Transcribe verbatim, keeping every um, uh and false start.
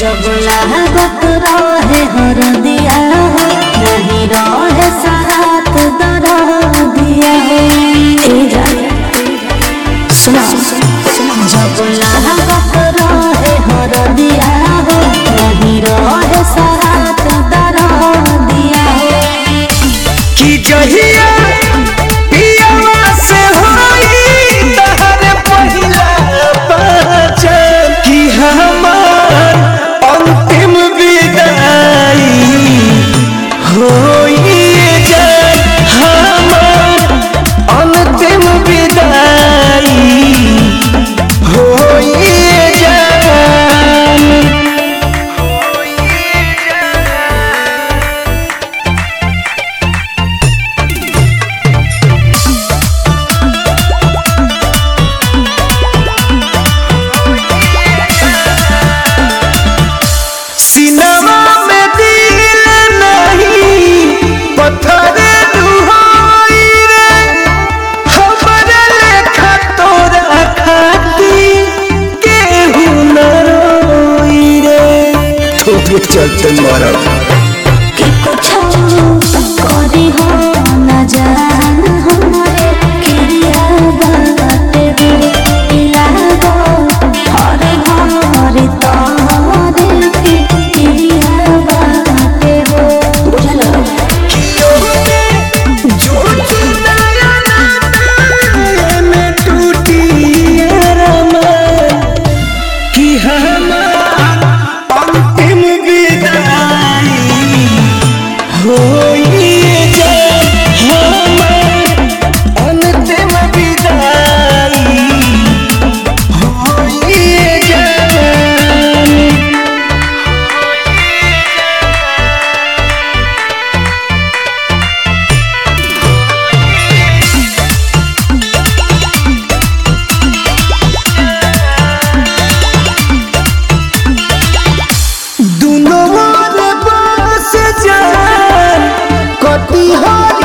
जब लागत रहे हर दिया नहीं रहे साथ दरा दिया सुना जब लागत रहे हर दिया नहीं रहे साथ दरा दिया कि जहिया पियावा से होई तहरे पहिला पहचान कि हमार अंतिम विदाई होई जाए हमार अंतिम विदाई होई जाए सिनेमा में दिल नहीं पत्थर दुहाई रे हमरे लेखा तोरा खाती केहू न रोई रे तो चलते मारा कि कुछ करी हो न जान हमारे क्रिया बाटे इला गो हर हर तारे क्रिया बाटे हो बुझलो जो चुनाया ना में टूटी अरमान कि हमार अंतिम विदाई होई जाए हमार अंतिम विदाई होई जाए दुनो मोर बस जान कटी हर